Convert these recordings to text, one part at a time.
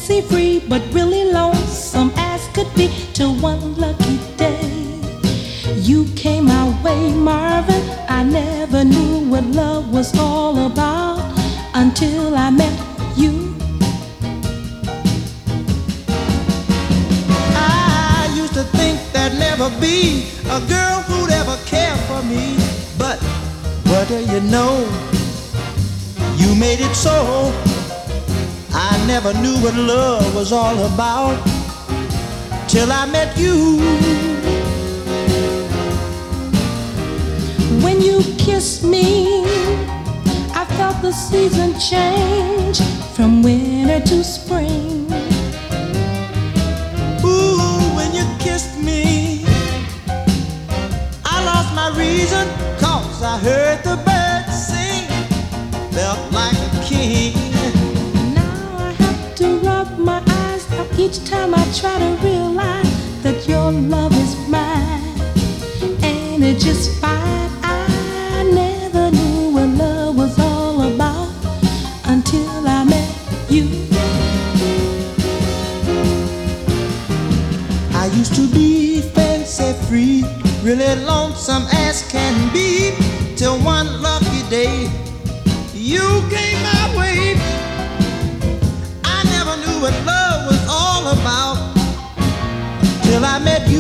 fancy free, but really lonesome as could be, till one lucky day you came my way, Marvin. I never knew what love was all about until I met you. I used to think there'd never be a girl who'd ever care for me, but what do you know? You made it so. I never knew what love was all about till I met you. When you kissed me, I felt the season change from winter to spring. Ooh, when you kissed me, I lost my reason, 'cause I heard the birds sing, felt like a king. Now I have to rub my eyes up each time I try to realize that your love is mine, and it's just fine. I never knew what love was all about until I met you. I used to be fancy free, really lonesome as can be, till one lucky day you came my way. I never knew what love was all about till I met you,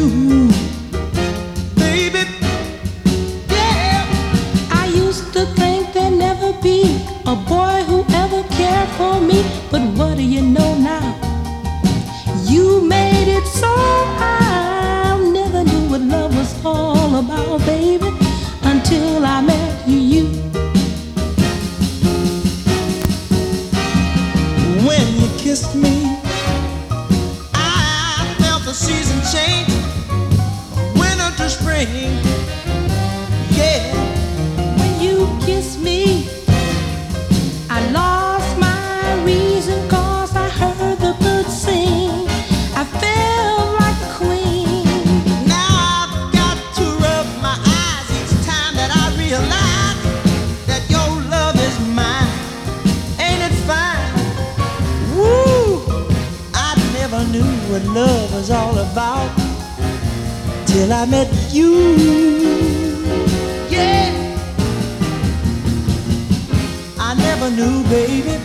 baby. Yeah. I used to think there'd never be a boy who ever cared for me, but what do you know now? You made it so. I never knew what love was all about, baby, until I met you. When you kissed me, I felt the season change, winter to spring. Yeah. When you kissed me, I lost my reason, 'cause I heard the birds sing. I felt like a queen. Now I've got to rub my eyes each time that I realize that your love is mine. Ain't it fine? Woo! I never knew what love was all about till I met you. Yeah. I never knew, baby.